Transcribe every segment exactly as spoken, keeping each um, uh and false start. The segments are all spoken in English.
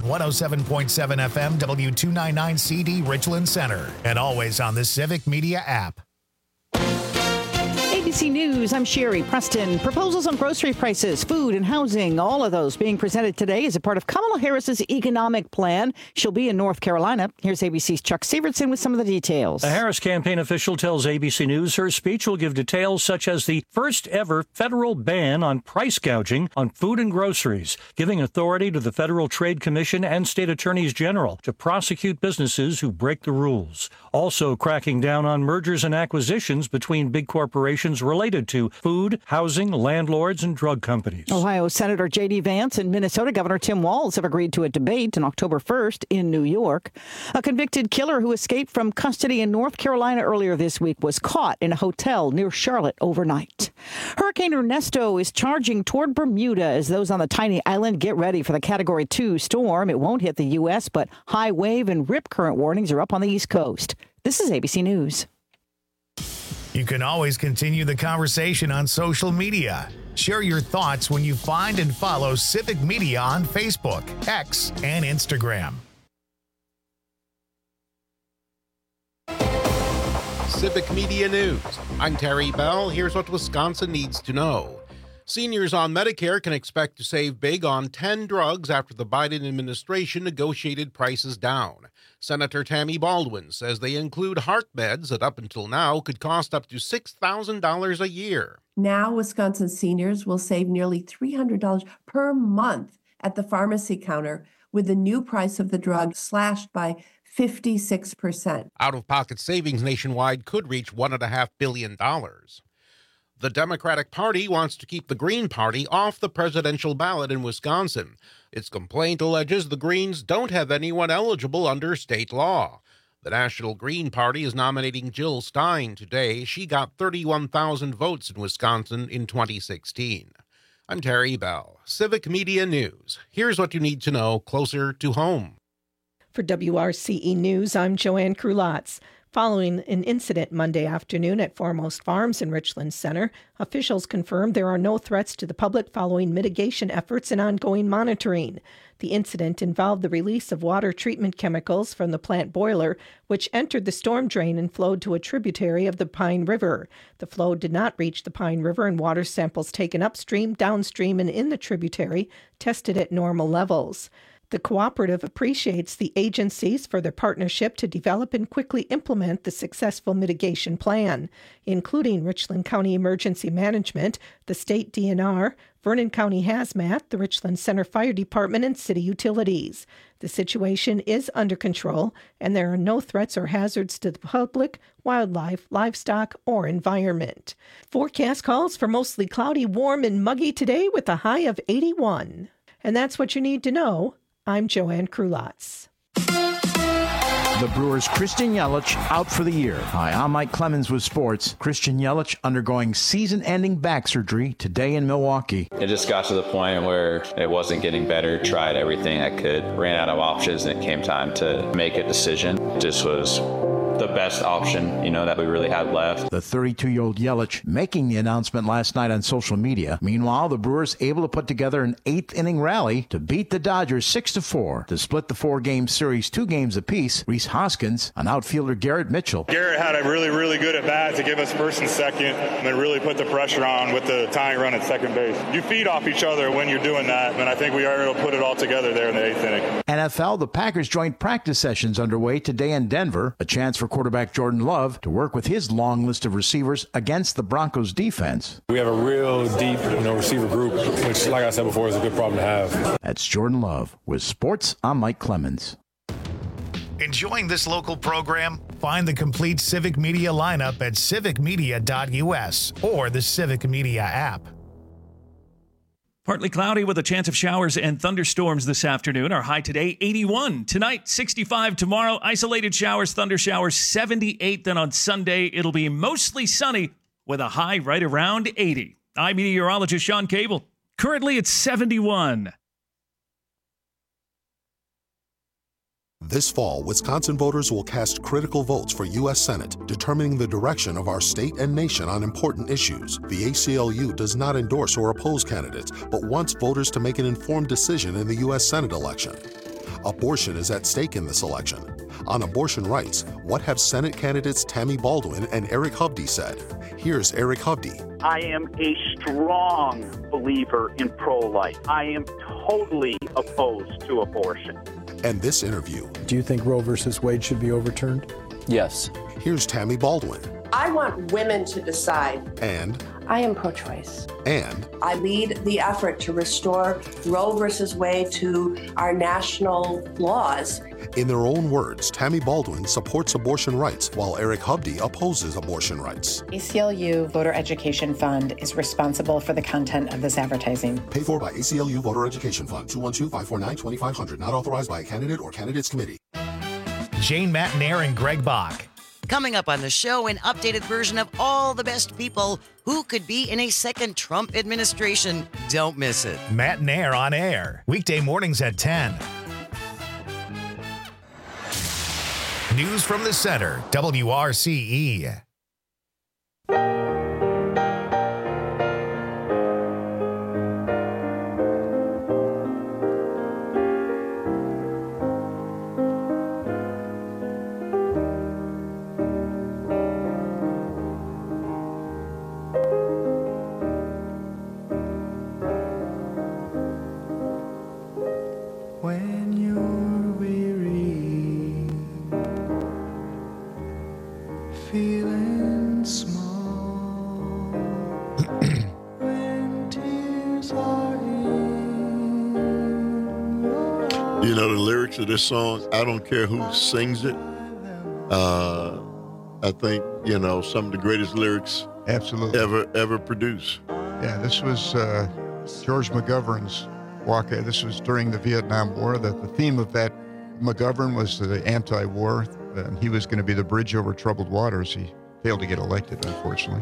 one oh seven point seven F M, W two ninety-nine C D, Richland Center, and always on the Civic Media app. A B C News, I'm Sherry Preston. Proposals on grocery prices, food, and housing, all of those being presented today as a part of Kamala Harris's economic plan. She'll be in North Carolina. Here's A B C's Chuck Severson with some of the details. A Harris campaign official tells A B C News her speech will give details such as the first ever federal ban on price gouging on food and groceries, giving authority to the Federal Trade Commission and state attorneys general to prosecute businesses who break the rules. Also cracking down on mergers and acquisitions between big corporations related to food, housing, landlords, and drug companies. Ohio Senator J D. Vance and Minnesota Governor Tim Walz have agreed to a debate on October first in New York. A convicted killer who escaped from custody in North Carolina earlier this week was caught in a hotel near Charlotte overnight. Hurricane Ernesto is charging toward Bermuda as those on the tiny island get ready for the Category two storm. It won't hit the U S, but high wave and rip current warnings are up on the East Coast. This is A B C News. You can always continue the conversation on social media. Share your thoughts when you find and follow Civic Media on Facebook, X, and Instagram. Civic Media News. I'm Terry Bell. Here's what Wisconsin needs to know. Seniors on Medicare can expect to save big on ten drugs after the Biden administration negotiated prices down. Senator Tammy Baldwin says they include heart meds that up until now could cost up to six thousand dollars a year. Now, Wisconsin seniors will save nearly three hundred dollars per month at the pharmacy counter with the new price of the drug slashed by fifty-six percent. Out-of-pocket savings nationwide could reach one point five billion dollars. The Democratic Party wants to keep the Green Party off the presidential ballot in Wisconsin. Its complaint alleges the Greens don't have anyone eligible under state law. The National Green Party is nominating Jill Stein today. She got thirty-one thousand votes in Wisconsin in twenty sixteen. I'm Terry Bell, Civic Media News. Here's what you need to know closer to home. For W R C E News, I'm Joanne Krulatz. Following an incident Monday afternoon at Foremost Farms in Richland Center, officials confirmed there are no threats to the public following mitigation efforts and ongoing monitoring. The incident involved the release of water treatment chemicals from the plant boiler, which entered the storm drain and flowed to a tributary of the Pine River. The flow did not reach the Pine River, and water samples taken upstream, downstream, and in the tributary tested at normal levels. The cooperative appreciates the agencies for their partnership to develop and quickly implement the successful mitigation plan, including Richland County Emergency Management, the State D N R, Vernon County Hazmat, the Richland Center Fire Department, and city utilities. The situation is under control, and there are no threats or hazards to the public, wildlife, livestock, or environment. Forecast calls for mostly cloudy, warm, and muggy today with a high of eighty-one. And that's what you need to know. I'm Joanne Krulatz. The Brewers' Christian Yelich out for the year. Hi, I'm Mike Clemens with sports. Christian Yelich undergoing season-ending back surgery today in Milwaukee. It just got to the point where it wasn't getting better. Tried everything I could. Ran out of options, and it came time to make a decision. It just was the best option, you know, that we really had left. The thirty-two-year-old Yelich making the announcement last night on social media. Meanwhile, the Brewers able to put together an eighth-inning rally to beat the Dodgers six to four to split the four-game series two games apiece. Rhys Hoskins and outfielder Garrett Mitchell. Garrett had a really, really good at-bat to give us first and second, and then really put the pressure on with the tying run at second base. You feed off each other when you're doing that, and I think we are able to put it all together there in the eighth inning. N F L, the Packers joint practice sessions underway today in Denver. A chance for quarterback Jordan Love to work with his long list of receivers against the Broncos defense. We have a real deep, you know, receiver group, which, like I said before, is a good problem to have. That's Jordan Love. With sports, I'm Mike Clemens. Enjoying this local program? Find the complete Civic Media lineup at civic media dot u s or the Civic Media app. Partly cloudy with a chance of showers and thunderstorms this afternoon. Our high today, eighty-one. Tonight, sixty-five. Tomorrow, isolated showers, thunder showers, seventy-eight. Then on Sunday, it'll be mostly sunny with a high right around eighty. I'm meteorologist Sean Cable. Currently, it's seventy-one. This fall, Wisconsin voters will cast critical votes for U S Senate, determining the direction of our state and nation on important issues. The A C L U does not endorse or oppose candidates, but wants voters to make an informed decision in the U S Senate election. Abortion is at stake in this election. On abortion rights, what have Senate candidates Tammy Baldwin and Eric Hovde said? Here's Eric Hovde. I am a strong believer in pro-life. I am totally opposed to abortion. And this interview. Do you think Roe versus Wade should be overturned? Yes. Here's Tammy Baldwin. I want women to decide. And I am pro-choice. And I lead the effort to restore Roe versus Wade to our national laws. In their own words, Tammy Baldwin supports abortion rights while Eric Hovde opposes abortion rights. A C L U Voter Education Fund is responsible for the content of this advertising. Paid for by A C L U Voter Education Fund, two one two, five four nine, two five zero zero, not authorized by a candidate or candidates committee. Jane Matnair and Greg Bach. Coming up on the show, an updated version of all the best people who could be in a second Trump administration. Don't miss it. Matnair on air, weekday mornings at ten. News from the center, W R C E. When you're weary, feeling small, when tears are in your eyes. You know the lyrics of this song, I don't care who sings it. Uh, I think, you know, some of the greatest lyrics absolutely ever ever produced. Yeah, this was uh, George McGovern's walk. This was during the Vietnam War. The, the theme of that McGovern was the anti-war, and he was going to be the bridge over troubled waters. He failed to get elected, unfortunately.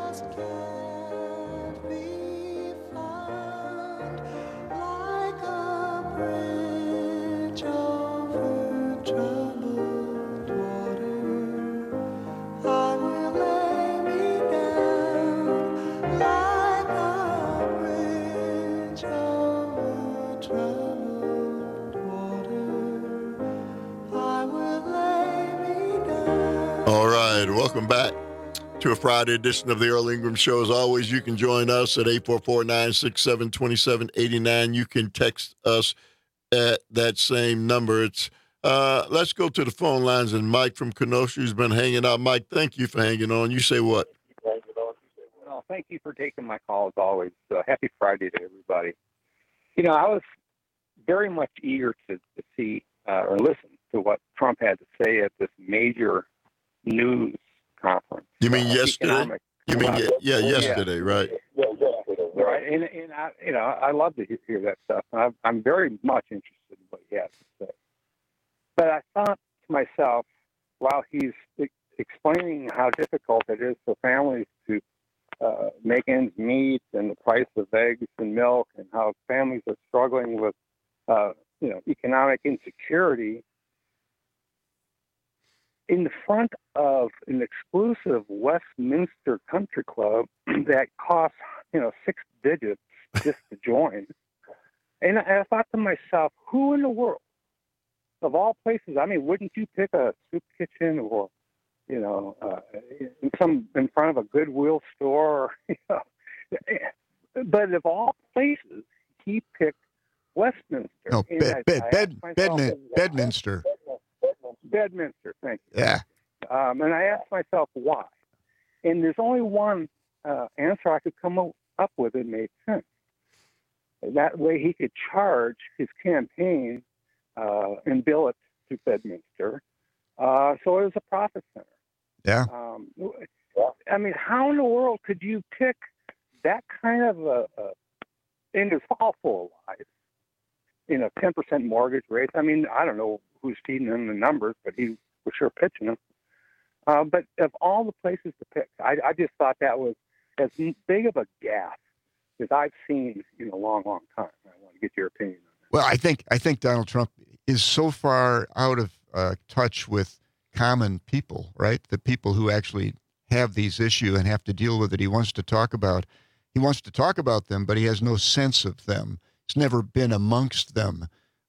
All right, welcome back to a Friday edition of the Earl Ingram Show. As always, you can join us at eight four four, nine six seven, two seven eight nine. You can text us at that same number. It's uh, let's go to the phone lines, and Mike from Kenosha has been hanging out. Mike, thank you for hanging on. You say what? Well, thank you for taking my call as always. Uh, happy Friday to everybody. You know, I was very much eager to, to see uh, or listen to what Trump had to say at this major news conference. You mean uh, yesterday? economic- You mean ye- yeah, yesterday, yeah. right? Right, and, and I, you know, I love to hear, hear that stuff. I'm, I'm very much interested in what he has to say. But I thought to myself, while he's e- explaining how difficult it is for families to uh, make ends meet, and the price of eggs and milk, and how families are struggling with, uh, you know, economic insecurity, in the front of an exclusive Westminster Country Club that costs, you know, six digits just to join. And I thought to myself, who in the world, of all places, I mean, wouldn't you pick a soup kitchen or, you know, uh, in some in front of a Goodwill store? You know? But of all places, he picked Westminster. No, And Bed, I- bed, I bed, asked myself, Bedmin, Bedminster. Bedminster, thank you. Yeah. Um, and I asked myself why. And there's only one uh, answer I could come up with that made sense. That way he could charge his campaign uh, and bill it to Bedminster. Uh, so it was a profit center. Yeah. Um, I mean, how in the world could you pick that kind of a, a and it's all full of lies, you know, ten percent mortgage rates. I mean, I don't know who's feeding him the numbers, but he was sure pitching them. Uh, but of all the places to pick, I, I just thought that was as big of a gaffe as I've seen in a long, long time. I want to get your opinion on that. Well, I think I think Donald Trump is so far out of uh, touch with common people, right? The people who actually have these issues and have to deal with it. He wants to talk about, he wants to talk about them, but he has no sense of them. He's never been amongst them.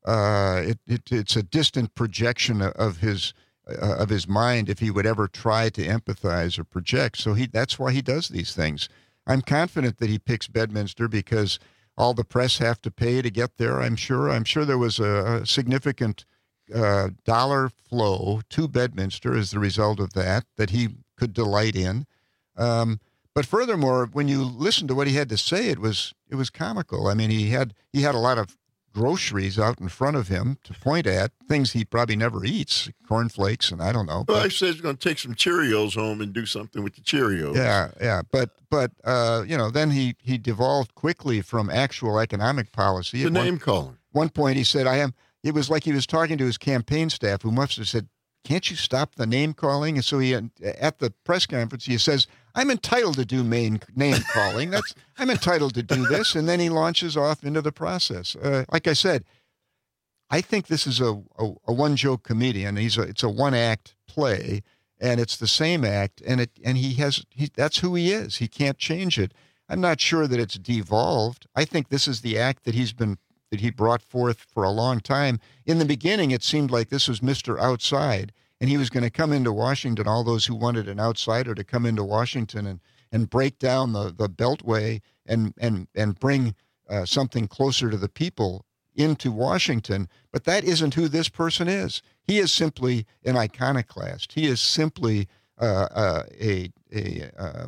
Uh, it, it, it's a distant projection of his uh, of his mind if he would ever try to empathize or project. So he that's why he does these things. I'm confident that he picks Bedminster because all the press have to pay to get there. I'm sure. I'm sure there was a, a significant uh, dollar flow to Bedminster as the result of that that he could delight in. Um, but furthermore, when you listen to what he had to say, it was it was comical. I mean, he had he had a lot of groceries out in front of him to point at, things he probably never eats, cornflakes, and I don't know. Well, he says he's going to take some Cheerios home and do something with the Cheerios. Yeah, yeah, but but uh, you know, then he he devolved quickly from actual economic policy. The name calling. One point, he said, "I am." It was like he was talking to his campaign staff, who must have said, "Can't you stop the name calling?" And so he, at the press conference, he says, "I'm entitled to do main name calling. That's I'm entitled to do this." And then he launches off into the process. Uh, like I said, I think this is a, a, a one-joke comedian. He's a, it's a one-act play, and it's the same act, and it and he has he, that's who he is. He can't change it. I'm not sure that it's devolved. I think this is the act that he's been that he brought forth for a long time. In the beginning, it seemed like this was Mister Outside, and he was going to come into Washington, all those who wanted an outsider to come into Washington and, and break down the, the Beltway and, and, and bring uh, something closer to the people into Washington. But that isn't who this person is. He is simply an iconoclast. He is simply uh, uh, a, a, uh,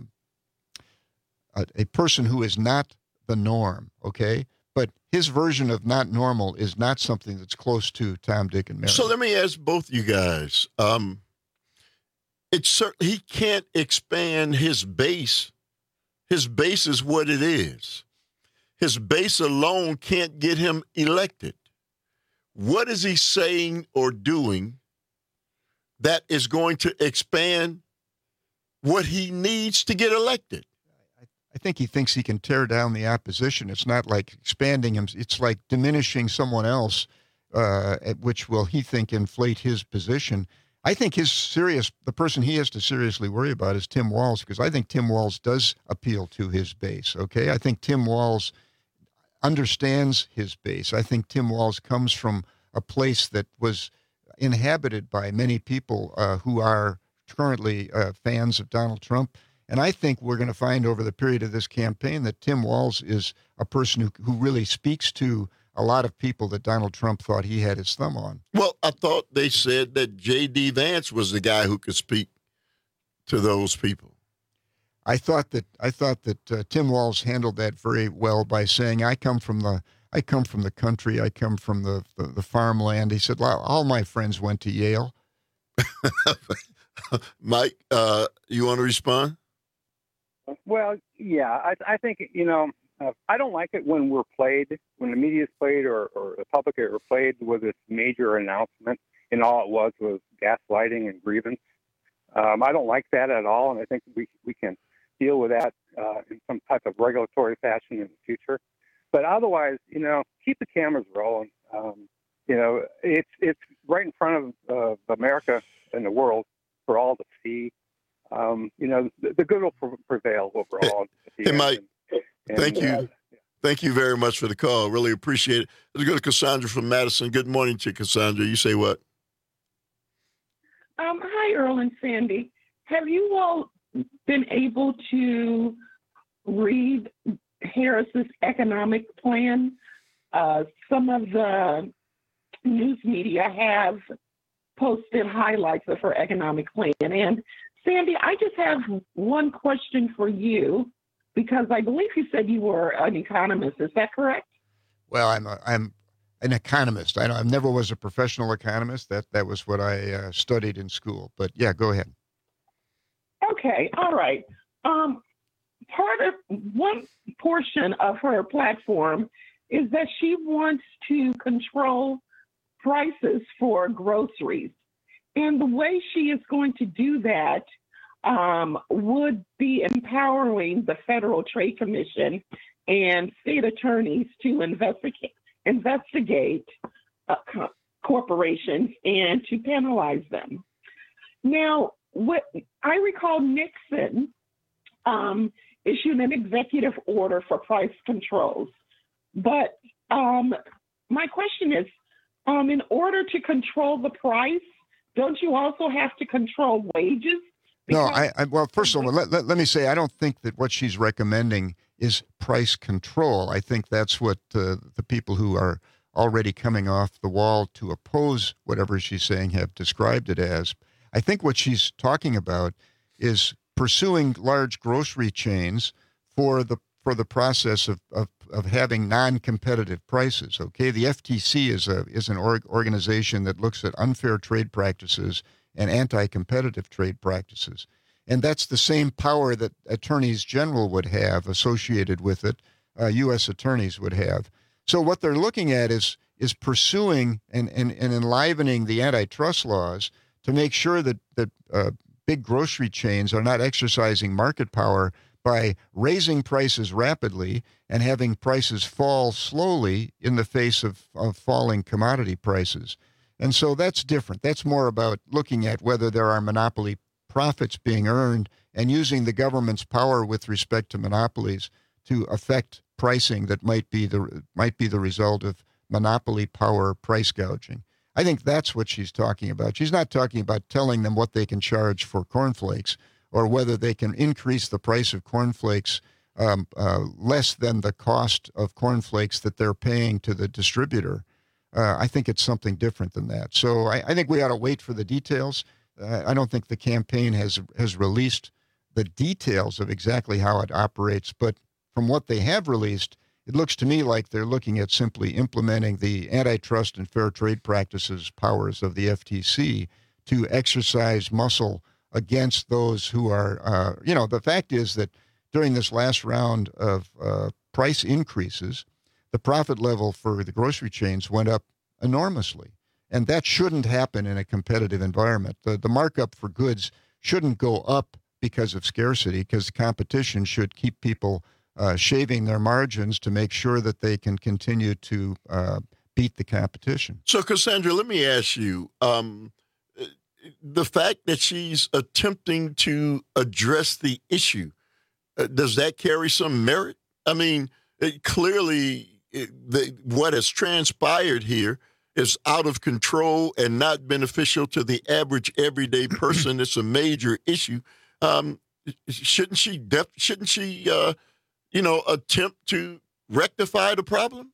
a, a person who is not the norm, okay? But his version of not normal is not something that's close to Tom, Dick, and Mary. So let me ask both you guys. Um, it's certain he can't expand his base. His base is what it is. His base alone can't get him elected. What is he saying or doing that is going to expand what he needs to get elected? I think he thinks he can tear down the opposition. It's not like expanding him. It's like diminishing someone else, uh, which will, he think, inflate his position. I think his serious, the person he has to seriously worry about is Tim Walz, because I think Tim Walz does appeal to his base, okay? I think Tim Walz understands his base. I think Tim Walz comes from a place that was inhabited by many people uh, who are currently uh, fans of Donald Trump. And I think we're going to find over the period of this campaign that Tim Walz is a person who, who really speaks to a lot of people that Donald Trump thought he had his thumb on. Well, I thought they said that J D. Vance was the guy who could speak to those people. I thought that I thought that uh, Tim Walz handled that very well by saying, "I come from the I come from the country. I come from the the, the farmland." He said, well, "All my friends went to Yale." Mike, uh, you want to respond? Well, yeah, I, I think, you know, uh, I don't like it when we're played, when the media is played or, or the public are played with this major announcement, and all it was was gaslighting and grievance. Um, I don't like that at all, and I think we we can deal with that uh, in some type of regulatory fashion in the future. But otherwise, you know, keep the cameras rolling. Um, you know, it's it's right in front of uh, America and the world for all to see. Um, you know, the, the good will pre- prevail overall. Hey, Mike, and, and, thank you. Uh, Thank you very much for the call. Really appreciate it. Let's go to Cassandra from Madison. Good morning to you, Cassandra. You say what? Um, hi, Earl and Sandy. Have you all been able to read Harris's economic plan? Uh, some of the news media have posted highlights of her economic plan. And Sandy, I just have one question for you, because I believe you said you were an economist. Is that correct? Well, I'm a, I'm an economist. I, I never was a professional economist. That that was what I uh, studied in school. But yeah, go ahead. Okay, all right. Um, part of one portion of her platform is that she wants to control prices for groceries. And the way she is going to do that um, would be empowering the Federal Trade Commission and state attorneys to investigate, investigate uh, co- corporations and to penalize them. Now, what I recall Nixon um, issued an executive order for price controls. But um, my question is, um, in order to control the price, don't you also have to control wages? No, I, I well, first of all, let, let, let me say, I don't think that what she's recommending is price control. I think that's what uh, the people who are already coming off the wall to oppose whatever she's saying have described it as. I think what she's talking about is pursuing large grocery chains for the for the process of, of, of having non-competitive prices. Okay, the F T C is a is an org, organization that looks at unfair trade practices and anti-competitive trade practices. And that's the same power that attorneys general would have associated with it, uh, U S attorneys would have. So what they're looking at is is pursuing and, and, and enlivening the antitrust laws to make sure that, that uh, big grocery chains are not exercising market power by raising prices rapidly and having prices fall slowly in the face of, of falling commodity prices. And so that's different. That's more about looking at whether there are monopoly profits being earned and using the government's power with respect to monopolies to affect pricing that might be the might be the result of monopoly power price gouging. I think that's what she's talking about. She's not talking about telling them what they can charge for cornflakes or whether they can increase the price of cornflakes um, uh, less than the cost of cornflakes that they're paying to the distributor. Uh, I think it's something different than that. So I, I think we ought to wait for the details. Uh, I don't think the campaign has has released the details of exactly how it operates, but from what they have released, it looks to me like they're looking at simply implementing the antitrust and fair trade practices powers of the F T C to exercise muscle against those who are, uh, you know, the fact is that during this last round of uh, price increases, the profit level for the grocery chains went up enormously. And that shouldn't happen in a competitive environment. The, the markup for goods shouldn't go up because of scarcity, because competition should keep people uh, shaving their margins to make sure that they can continue to uh, beat the competition. So, Cassandra, let me ask you, um, the fact that she's attempting to address the issue, uh, does that carry some merit? I mean, it clearly... It, the, what has transpired here is out of control and not beneficial to the average everyday person. It's a major issue. Um, shouldn't she? Def, shouldn't she? Uh, you know, attempt to rectify the problem?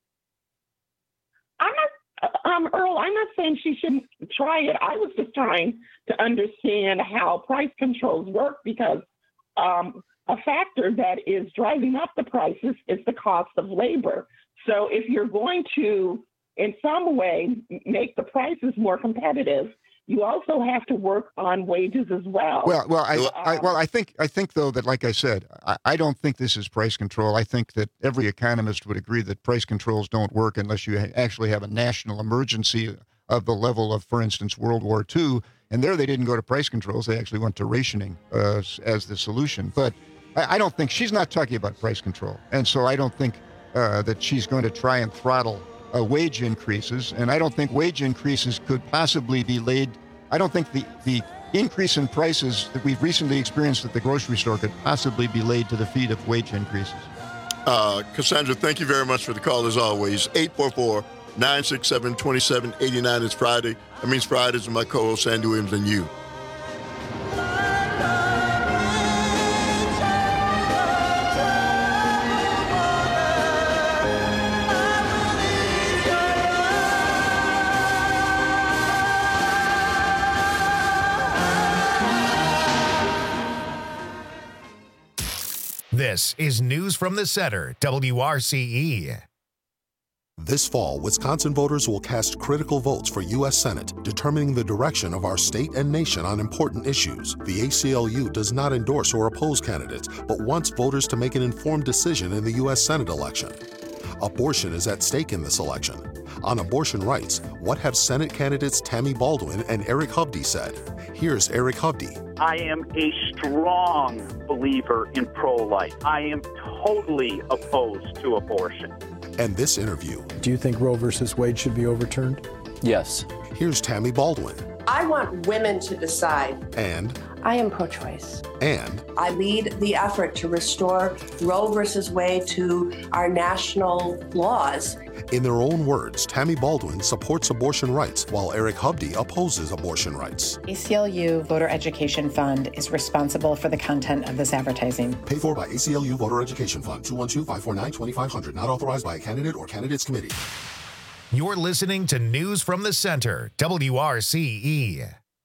I'm not, um, Earl. I'm not saying she shouldn't try it. I was just trying to understand how price controls work because um, a factor that is driving up the prices is the cost of labor. So if you're going to, in some way, make the prices more competitive, you also have to work on wages as well. Well, well, I, um, I well, I think, I think though that, like I said, I, I don't think this is price control. I think that every economist would agree that price controls don't work unless you ha- actually have a national emergency of the level of, for instance, World War Two. And there, they didn't go to price controls; they actually went to rationing uh, as the solution. But I, I don't think she's not talking about price control, and so I don't think. Uh, that she's going to try and throttle uh, wage increases. And I don't think wage increases could possibly be laid. I don't think the, the increase in prices that we've recently experienced at the grocery store could possibly be laid to the feet of wage increases. Uh, Cassandra, thank you very much for the call as always. eight four four, nine six seven, two seven eight nine is Friday. That means Fridays with my co-host Sandy Williams and you. This is News from the Center, W R C E. This fall, Wisconsin voters will cast critical votes for U S Senate, determining the direction of our state and nation on important issues. The A C L U does not endorse or oppose candidates, but wants voters to make an informed decision in the U S Senate election. Abortion is at stake in this election. On abortion rights, what have Senate candidates Tammy Baldwin and Eric Hovde said? Here's Eric Hovde. I am a strong believer in pro-life. I am totally opposed to abortion. And this interview. Do you think Roe versus Wade should be overturned? Yes. Here's Tammy Baldwin. I want women to decide. And I am pro-choice. And I lead the effort to restore Roe versus Wade to our national laws. in their own words, Tammy Baldwin supports abortion rights while Eric Hovde opposes abortion rights. A C L U Voter Education Fund is responsible for the content of this advertising. Paid for by A C L U Voter Education Fund, two one two, five four nine, two five zero zero, not authorized by a candidate or candidates committee. You're listening to News from the Center, W R C E.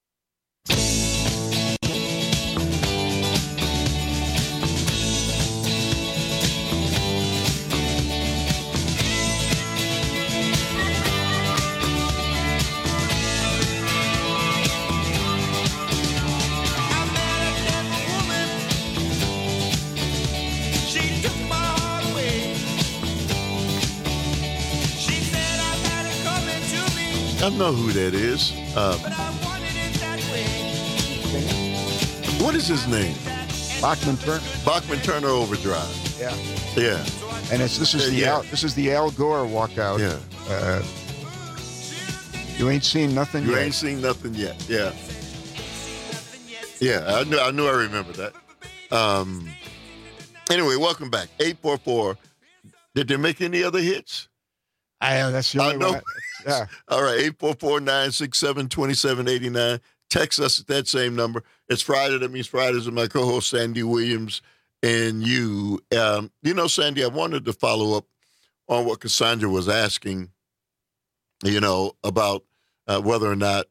I know who that is. Uh, what is his name? Bachman Turner. Bachman Turner Overdrive. Yeah. Yeah. And it's this is Yeah, the yeah. Al, this is the Al Gore walkout. Yeah. Uh, you ain't seen nothing You yet. ain't seen nothing yet. Yeah. Yeah, I knew I knew I remember that. Um anyway, welcome back. eight four four. Did they make any other hits? I that's the only I know. one. I- yeah. All right, eight four four, nine six seven, two seven eight nine. Text us at that same number. It's Friday. That means Fridays with my co-host Sandy Williams and you. Um, you know, Sandy, I wanted to follow up on what Cassandra was asking, you know, about uh, whether or not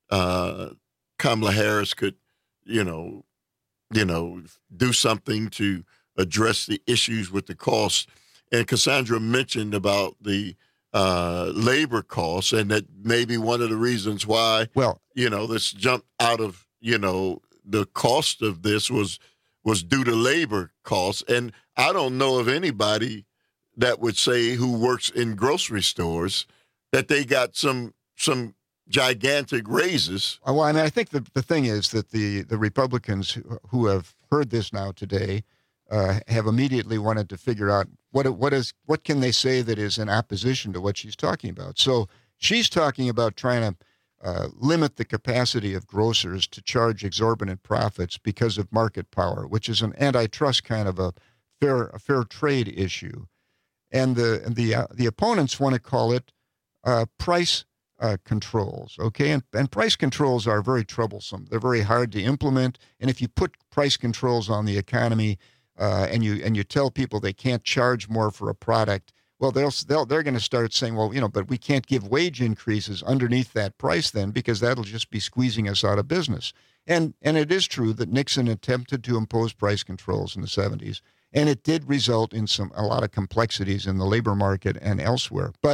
uh, Kamala Harris could, you know, you know, do something to address the issues with the cost. And Cassandra mentioned about the uh, labor costs, and that maybe one of the reasons why, well, you know, this jump out of, you know, the cost of this was was due to labor costs. And I don't know of anybody that would say who works in grocery stores that they got some some gigantic raises. Well, and I think the the thing is that the the Republicans who, who have heard this now today uh, have immediately wanted to figure out what what is what can they say that is in opposition to what she's talking about. So she's talking about trying to uh, limit the capacity of grocers to charge exorbitant profits because of market power, which is an antitrust kind of a fair a fair trade issue, and the and the uh, the opponents want to call it uh, price uh, controls. Okay, and and price controls are very troublesome. They're very hard to implement, and if you put price controls on the economy, Uh, and you and you tell people they can't charge more for a product, well, they'll, they'll they're going to start saying, well, you know, but we can't give wage increases underneath that price then, because that'll just be squeezing us out of business. And and it is true that Nixon attempted to impose price controls in the seventies, and it did result in some a lot of complexities in the labor market and elsewhere. But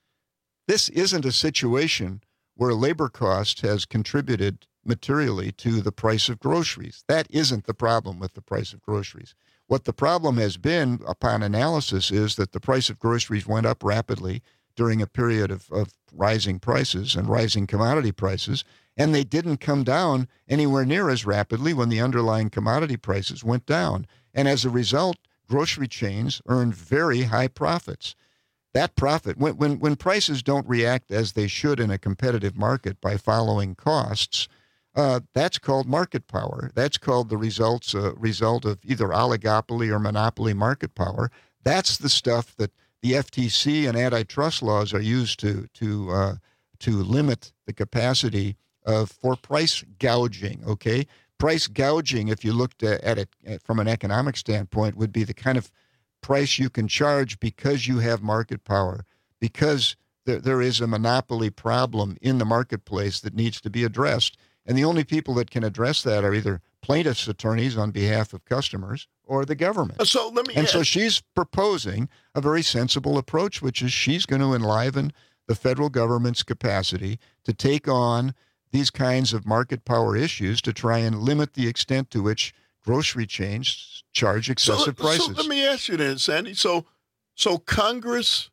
this isn't a situation where labor cost has contributed materially to the price of groceries. That isn't the problem with the price of groceries. What the problem has been, upon analysis, is that the price of groceries went up rapidly during a period of, of rising prices and rising commodity prices, and they didn't come down anywhere near as rapidly when the underlying commodity prices went down. And as a result, grocery chains earned very high profits. That profit, when, when, when prices don't react as they should in a competitive market by following costs, Uh, that's called market power. That's called the results uh, result of either oligopoly or monopoly market power. That's the stuff that the F T C and antitrust laws are used to to uh, to limit the capacity of for price gouging. Okay, price gouging, if you looked at, at it from an economic standpoint, would be the kind of price you can charge because you have market power, because there, there is a monopoly problem in the marketplace that needs to be addressed. And the only people that can address that are either plaintiffs' attorneys on behalf of customers or the government. So let me and so ask- she's proposing a very sensible approach, which is she's going to enliven the federal government's capacity to take on these kinds of market power issues to try and limit the extent to which grocery chains charge excessive so, prices. So let me ask you then, Sandy. So, so Congress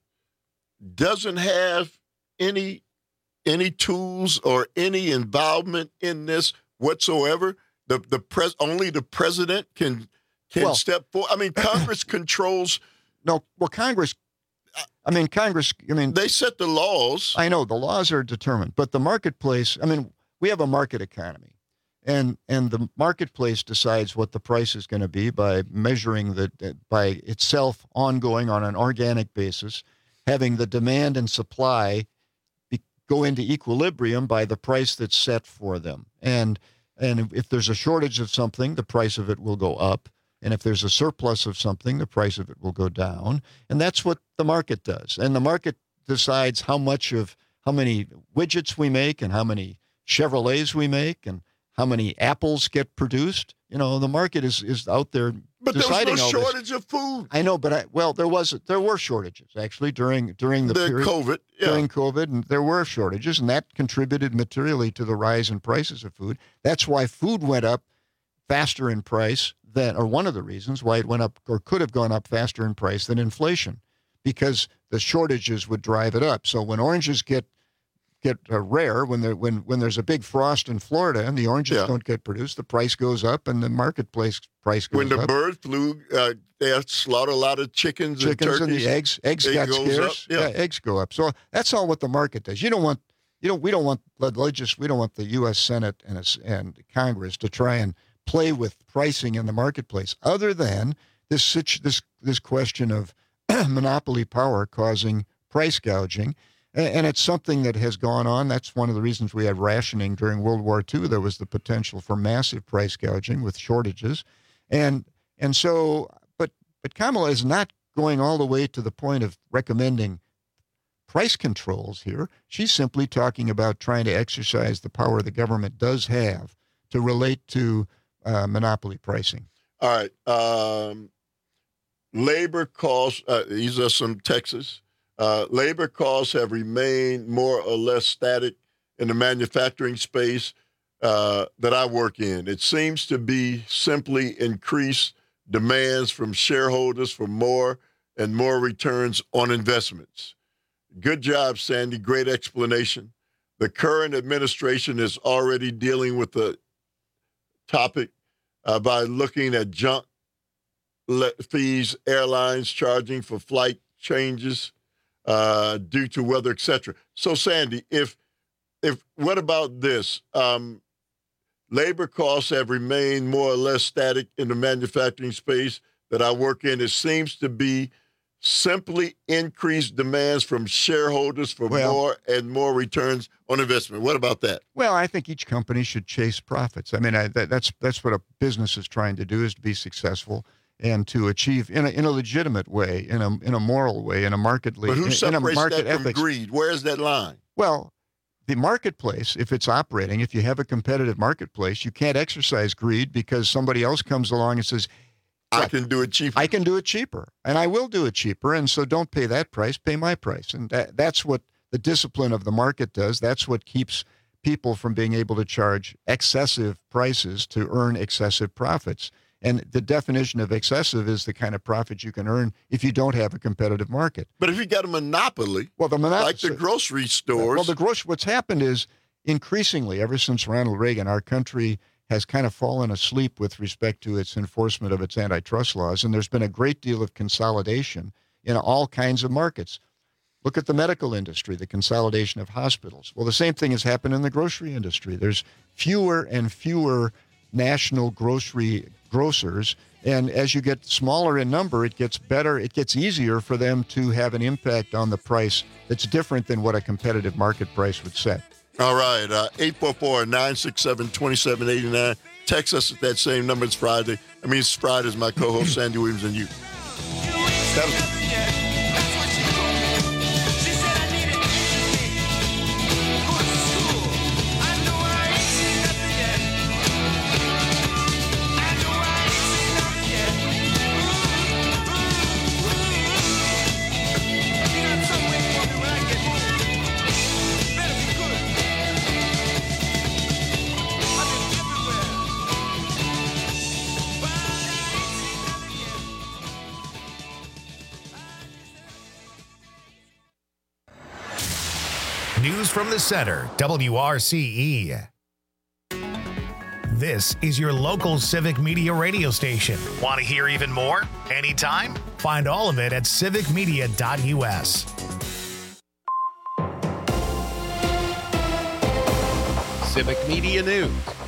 doesn't have any any tools or any involvement in this whatsoever. The the pres only the president can can Well- step forward. I mean, Congress controls. No, well, Congress. I mean, Congress. I mean, they set the laws. I know the laws are determined, but the marketplace. I mean, we have a market economy, And and the marketplace decides what the price is going to be by measuring the by itself ongoing on an organic basis, having the demand and supply be, go into equilibrium by the price that's set for them. And and if there's a shortage of something, the price of it will go up. And if there's a surplus of something, the price of it will go down. And that's what the market does. And the market decides how much of how many widgets we make and how many Chevrolets we make and how many apples get produced. You know, the market is, is out there But there deciding was no all shortage this. of food. I know, but I, well, there was there were shortages actually during during the, The period COVID, yeah. during COVID, and there were shortages, and that contributed materially to the rise in prices of food. That's why food went up faster in price than, or one of the reasons why it went up or could have gone up faster in price than inflation, because the shortages would drive it up. So when oranges get get uh, rare, when there when when there's a big frost in Florida and the oranges Yeah. don't get produced, the price goes up and the marketplace price goes When the up. bird flu, uh, they slaughter a lot of chickens, Chickens and and turkeys. the eggs, eggs It got goes scarce. up, yeah. eggs go up. So that's all what the market does. You don't want, you know, we don't want the legis, we don't want the U S Senate and us- and Congress to try and play with pricing in the marketplace, other than this situ- this this question of monopoly power causing price gouging. A- And it's something that has gone on. That's one of the reasons we had rationing during World War Two. There was the potential for massive price gouging with shortages. And and so, but but Kamala is not going all the way to the point of recommending price controls here. She's simply talking about trying to exercise the power the government does have to relate to uh, monopoly pricing. All right. Um, labor costs, uh, these are some Texas. Uh, labor costs have remained more or less static in the manufacturing space uh, that I work in. It seems to be simply increased demands from shareholders for more and more returns on investments. Good job, Sandy. Great explanation. The current administration is already dealing with the topic uh, by looking at junk le- fees, airlines charging for flight changes uh, due to weather, et cetera. So, Sandy, if if what about this? Um, labor costs have remained more or less static in the manufacturing space that I work in. It seems to be simply increased demands from shareholders for Well- more and more returns on investment. What about that? Well, I think each company should chase profits. I mean, I, that, that's that's what a business is trying to do, is to be successful and to achieve in a, in a legitimate way, in a in a moral way, in a market But who in, in a separates market that from ethics. greed? Where is that line? Well, the marketplace, if it's operating, if you have a competitive marketplace, you can't exercise greed because somebody else comes along and says, I can do it cheaper. I can do it cheaper, and I will do it cheaper. And so don't pay that price, pay my price. And that, that's what the discipline of the market does. That's what keeps people from being able to charge excessive prices to earn excessive profits. And the definition of excessive is the kind of profit you can earn if you don't have a competitive market. But if you got a monopoly, well, the monopoly, like the grocery stores. Well, the grocery. What's happened is increasingly, ever since Ronald Reagan, our country has kind of fallen asleep with respect to its enforcement of its antitrust laws, and there's been a great deal of consolidation in all kinds of markets. Look at the medical industry, the consolidation of hospitals. Well, the same thing has happened in the grocery industry. There's fewer and fewer national grocery grocers, and as you get smaller in number, it gets better, it gets easier for them to have an impact on the price that's different than what a competitive market price would set. All right, uh, eight four four, nine six seven, two seven eight nine. Text us at that same number. It's Friday. I mean, it's Friday. It's my co-host, Sandy Williams, and you. That was- News from the center, W R C E. This is your local civic media radio station. Want to hear even more? Anytime? Find all of it at civic media dot U S. Civic Media News.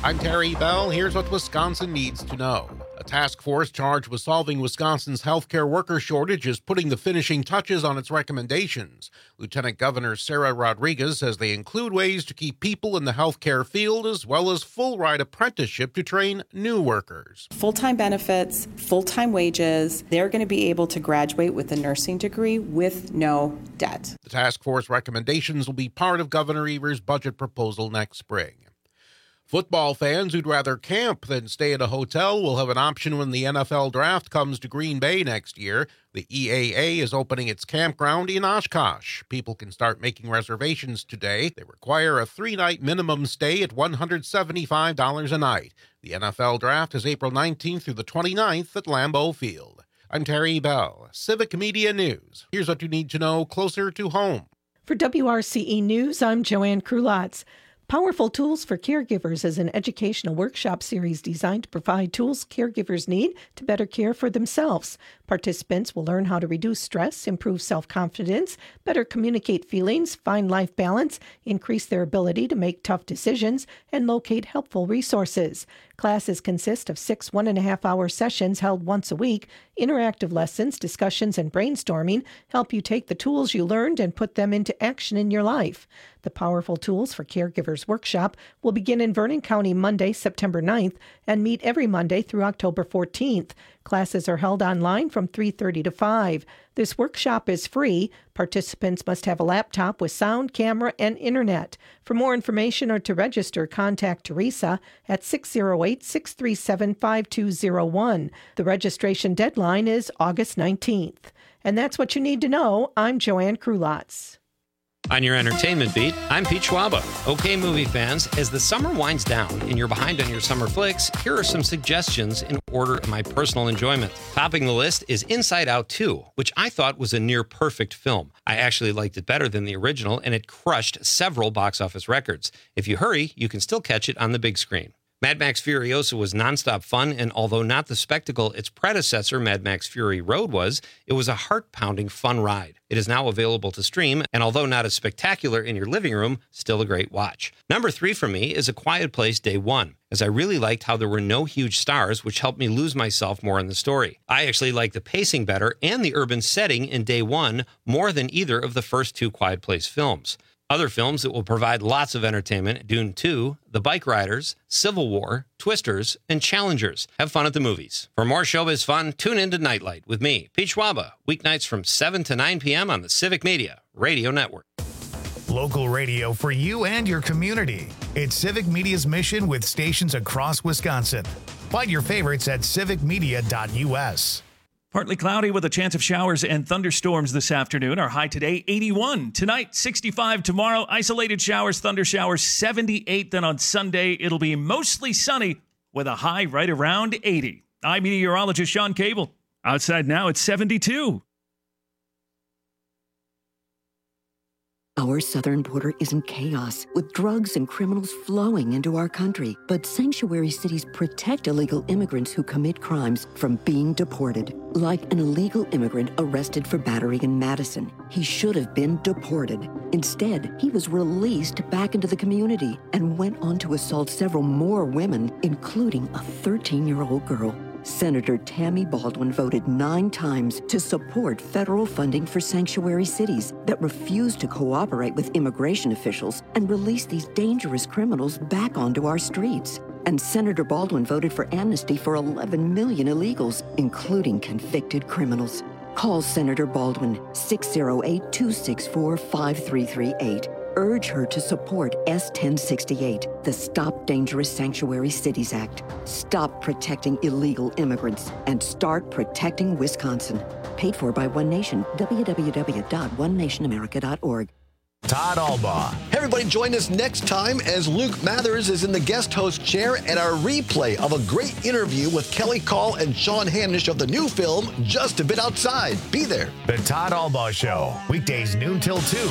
I'm Terry Bell. Here's what Wisconsin needs to know. A task force charged with solving Wisconsin's healthcare worker shortage is putting the finishing touches on its recommendations. Lieutenant Governor Sarah Rodriguez says they include ways to keep people in the healthcare field as well as full-ride apprenticeship to train new workers. Full-time benefits, full-time wages. They're going to be able to graduate with a nursing degree with no debt. The task force recommendations will be part of Governor Evers' budget proposal next spring. Football fans who'd rather camp than stay at a hotel will have an option when the N F L draft comes to Green Bay next year. The E A A is opening its campground in Oshkosh. People can start making reservations today. They require a three-night minimum stay at one hundred seventy-five dollars a night. The N F L draft is April nineteenth through the twenty-ninth at Lambeau Field. I'm Terry Bell, Civic Media News. Here's what you need to know closer to home. For W R C E News, I'm Joanne Krulotz. Powerful Tools for Caregivers is an educational workshop series designed to provide tools caregivers need to better care for themselves. Participants will learn how to reduce stress, improve self-confidence, better communicate feelings, find life balance, increase their ability to make tough decisions, and locate helpful resources. Classes consist of six one-and-a-half-hour sessions held once a week. Interactive lessons, discussions, and brainstorming help you take the tools you learned and put them into action in your life. The Powerful Tools for Caregivers workshop will begin in Vernon County Monday, September ninth, and meet every Monday through October fourteenth. Classes are held online from three thirty to five. This workshop is free. Participants must have a laptop with sound, camera, and internet. For more information or to register, contact Teresa at six oh eight, six three seven, five two oh one. The registration deadline is August nineteenth. And that's what you need to know. I'm Joanne Krulotz. On your entertainment beat, I'm Pete Schwaba. Okay, movie fans, as the summer winds down and you're behind on your summer flicks, here are some suggestions in order of my personal enjoyment. Topping the list is Inside Out two, which I thought was a near-perfect film. I actually liked it better than the original, and it crushed several box office records. If you hurry, you can still catch it on the big screen. Mad Max Furiosa was nonstop fun, and although not the spectacle its predecessor, Mad Max Fury Road, was, it was a heart-pounding fun ride. It is now available to stream, and although not as spectacular in your living room, still a great watch. Number three for me is A Quiet Place Day One, as I really liked how there were no huge stars, which helped me lose myself more in the story. I actually liked the pacing better and the urban setting in Day One more than either of the first two Quiet Place films. Other films that will provide lots of entertainment: Dune two, The Bike Riders, Civil War, Twisters, and Challengers. Have fun at the movies. For more showbiz fun, tune in to Nightlight with me, Pete Schwaba, weeknights from seven to nine p.m. on the Civic Media Radio Network. Local radio for you and your community. It's Civic Media's mission with stations across Wisconsin. Find your favorites at civic media dot u s. Partly cloudy with a chance of showers and thunderstorms this afternoon. Our high today, eighty-one. Tonight, sixty-five. Tomorrow, isolated showers, thunder showers, seventy-eight. Then on Sunday, it'll be mostly sunny with a high right around eighty. I'm meteorologist Sean Cable. Outside now, it's seventy-two. Our southern border is in chaos, with drugs and criminals flowing into our country. But sanctuary cities protect illegal immigrants who commit crimes from being deported. Like an illegal immigrant arrested for battery in Madison. He should have been deported. Instead, he was released back into the community and went on to assault several more women, including a thirteen-year-old girl. Senator Tammy Baldwin voted nine times to support federal funding for sanctuary cities that refuse to cooperate with immigration officials and release these dangerous criminals back onto our streets. And Senator Baldwin voted for amnesty for eleven million illegals, including convicted criminals. Call Senator Baldwin, six oh eight, two six four, five three three eight. Urge her to support S ten sixty-eight, the Stop Dangerous Sanctuary Cities Act. Stop protecting illegal immigrants and start protecting Wisconsin. Paid for by One Nation, w w w dot one nation america dot org. Todd Albaugh. Hey, everybody, join us next time as Luke Mathers is in the guest host chair and our replay of a great interview with Kelly Call and Sean Hanisch of the new film, Just a Bit Outside. Be there. The Todd Albaugh Show, weekdays noon till two.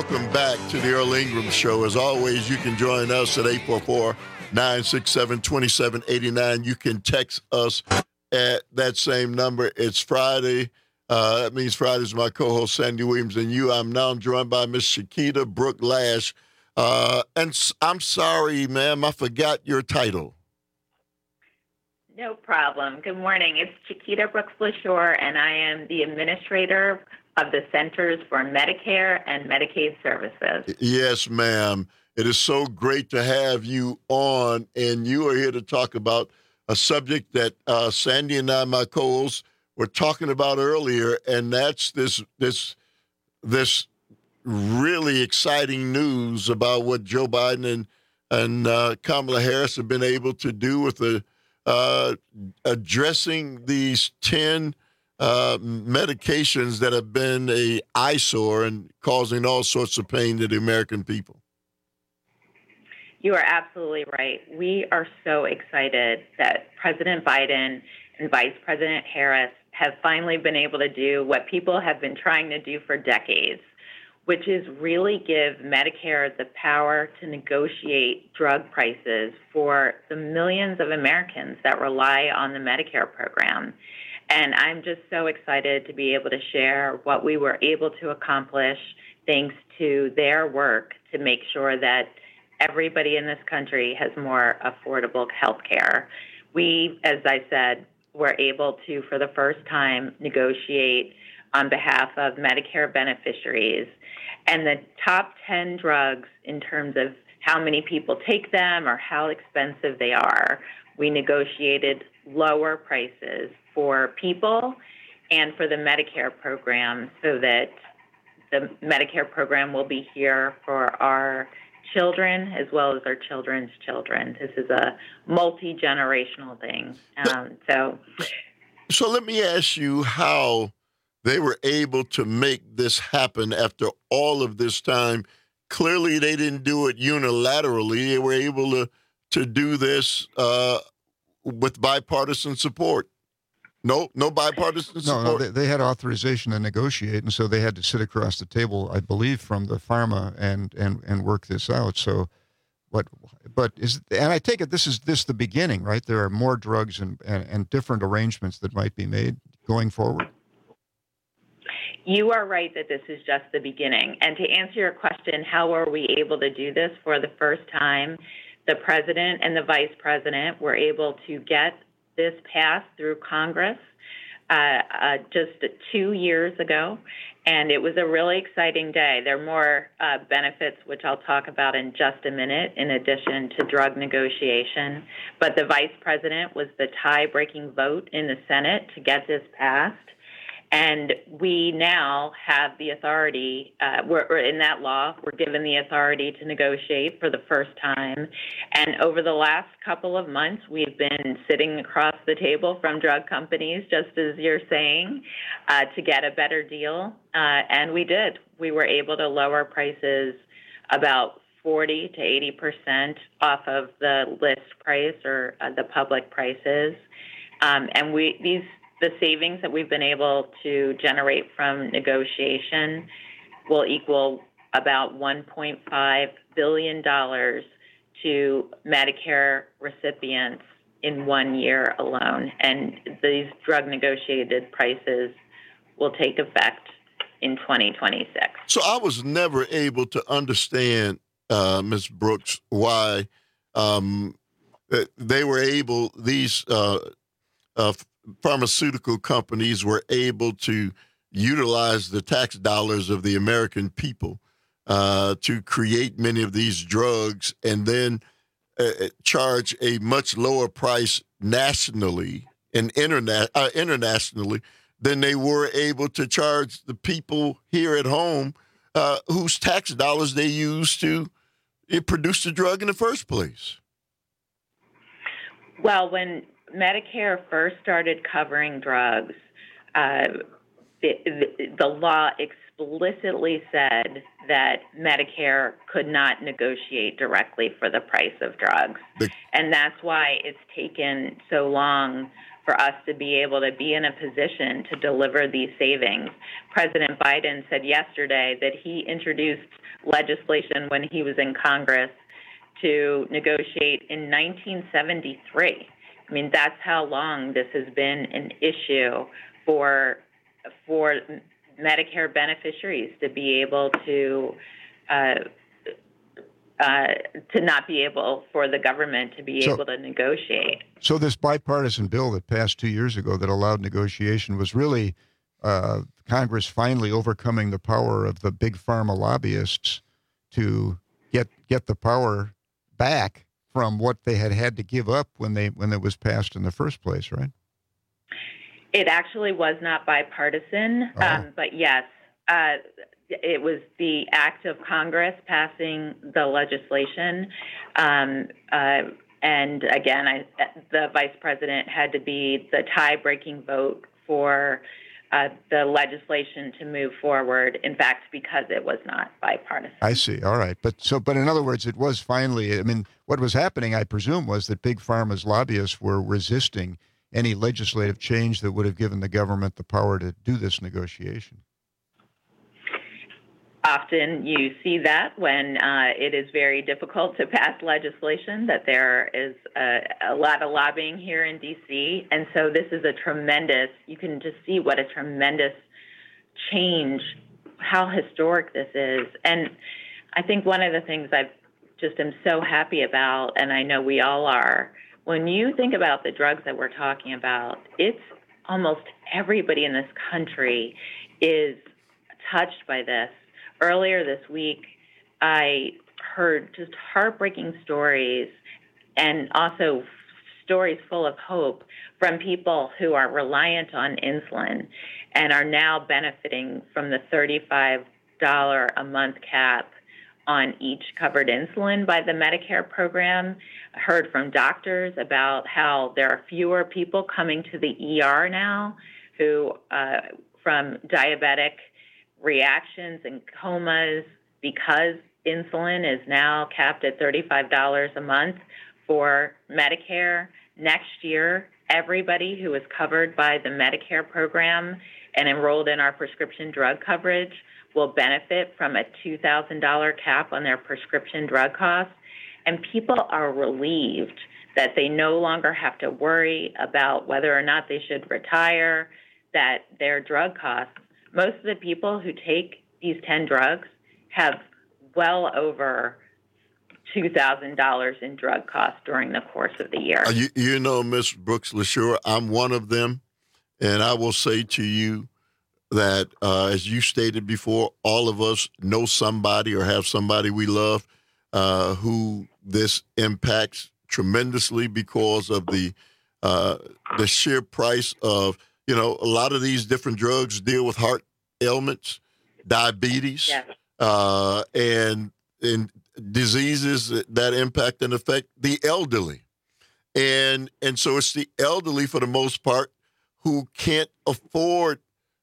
welcome back to the Earl Ingram Show. As always, you can join us at eight four four, nine six seven, two seven eight nine. You can text us at that same number. It's Friday. Uh, that means Friday's my co-host, Sandy Williams, and you. I'm now joined by Miss Shakita Brooke Lash. Uh, and s- I'm sorry, ma'am, I forgot your title. No problem. Good morning. It's Chiquita Brooks LaShore, and I am the administrator of the Centers for Medicare and Medicaid Services. Yes, ma'am. It is so great to have you on, and you are here to talk about a subject that uh, Sandy and I, my co-hosts, were talking about earlier, and that's this this this really exciting news about what Joe Biden and and uh, Kamala Harris have been able to do with the uh, addressing these ten uh, medications that have been a eyesore and causing all sorts of pain to the American people. You are absolutely right. We are so excited that President Biden and Vice President Harris have finally been able to do what people have been trying to do for decades, which is really give Medicare the power to negotiate drug prices for the millions of Americans that rely on the Medicare program. And I'm just so excited to be able to share what we were able to accomplish thanks to their work to make sure that everybody in this country has more affordable health care. We, as I said, were able to, for the first time, negotiate on behalf of Medicare beneficiaries. And the top ten drugs in terms of how many people take them or how expensive they are, we negotiated lower prices for people and for the Medicare program so that the Medicare program will be here for our children as well as our children's children. This is a multi-generational thing. Um, so, so let me ask you how they were able to make this happen after all of this time. Clearly, they didn't do it unilaterally. They were able to, to do this uh, with bipartisan support. No, no bipartisan No, support. no, they, they had authorization to negotiate, and so they had to sit across the table, I believe, from the pharma and and and work this out. So, what? But is and I take it this is this the beginning, right? There are more drugs and and, and different arrangements that might be made going forward. You are right that this is just the beginning. And to answer your question, how are we able to do this for the first time? The president and the vice president were able to get this passed through Congress uh, uh, just two years ago, and it was a really exciting day. There are more uh, benefits, which I'll talk about in just a minute, in addition to drug negotiation. But the vice president was the tie-breaking vote in the Senate to get this passed. And we now have the authority, uh, we're, we're in that law, we're given the authority to negotiate for the first time. And over the last couple of months, we've been sitting across the table from drug companies, just as you're saying, uh, to get a better deal. Uh, and we did. We were able to lower prices about forty to eighty percent off of the list price or uh, the public prices. Um, and we these The savings that we've been able to generate from negotiation will equal about one point five billion dollars to Medicare recipients in one year alone. And these drug negotiated prices will take effect in twenty twenty-six. So I was never able to understand, uh, Miz Brooks, why um, they were able, these uh, uh, pharmaceutical companies were able to utilize the tax dollars of the American people uh, to create many of these drugs and then uh, charge a much lower price nationally and interna- uh, internationally than they were able to charge the people here at home uh, whose tax dollars they used to uh, produce the drug in the first place. Well, when Medicare first started covering drugs, uh, the, the, the law explicitly said that Medicare could not negotiate directly for the price of drugs. The, and that's why it's taken so long for us to be able to be in a position to deliver these savings. President Biden said yesterday that he introduced legislation when he was in Congress to negotiate in nineteen seventy-three. I mean, that's how long this has been an issue for for Medicare beneficiaries to be able to uh, uh, to not be able for the government to be So- able to negotiate. So this bipartisan bill that passed two years ago that allowed negotiation was really uh, Congress finally overcoming the power of the big pharma lobbyists to get get the power back from what they had had to give up when they when it was passed in the first place, right? It actually was not bipartisan, Oh. um, but yes, uh, it was the act of Congress passing the legislation. Um, uh, and again, I, the vice president had to be the tie-breaking vote for uh, the legislation to move forward, in fact, because it was not bipartisan. I see. All right. But so, but in other words, it was finally, I mean, what was happening, I presume, was that big pharma's lobbyists were resisting any legislative change that would have given the government the power to do this negotiation. Often you see that when uh, it is very difficult to pass legislation, that there is a, a lot of lobbying here in D C. And so this is a tremendous, you can just see what a tremendous change, how historic this is. And I think one of the things I just am so happy about, and I know we all are, when you think about the drugs that we're talking about, it's almost everybody in this country is touched by this. Earlier this week, I heard just heartbreaking stories and also stories full of hope from people who are reliant on insulin and are now benefiting from the thirty-five dollars a month cap on each covered insulin by the Medicare program. I heard from doctors about how there are fewer people coming to the E R now who, uh, from diabetic reactions and comas, because insulin is now capped at thirty-five dollars a month for Medicare. Next year, everybody who is covered by the Medicare program and enrolled in our prescription drug coverage will benefit from a two thousand dollars cap on their prescription drug costs. And people are relieved that they no longer have to worry about whether or not they should retire, that their drug costs, most of the people who take these ten drugs have well over two thousand dollars in drug costs during the course of the year. Uh, you, you know, Miz Brooks LaSure, I'm one of them. And I will say to you that, uh, as you stated before, all of us know somebody or have somebody we love uh, who this impacts tremendously because of the uh, the sheer price of, you know, a lot of these different drugs deal with heart ailments, diabetes, Yes. uh, and and diseases that impact and affect the elderly. And and so it's the elderly, for the most part, who can't afford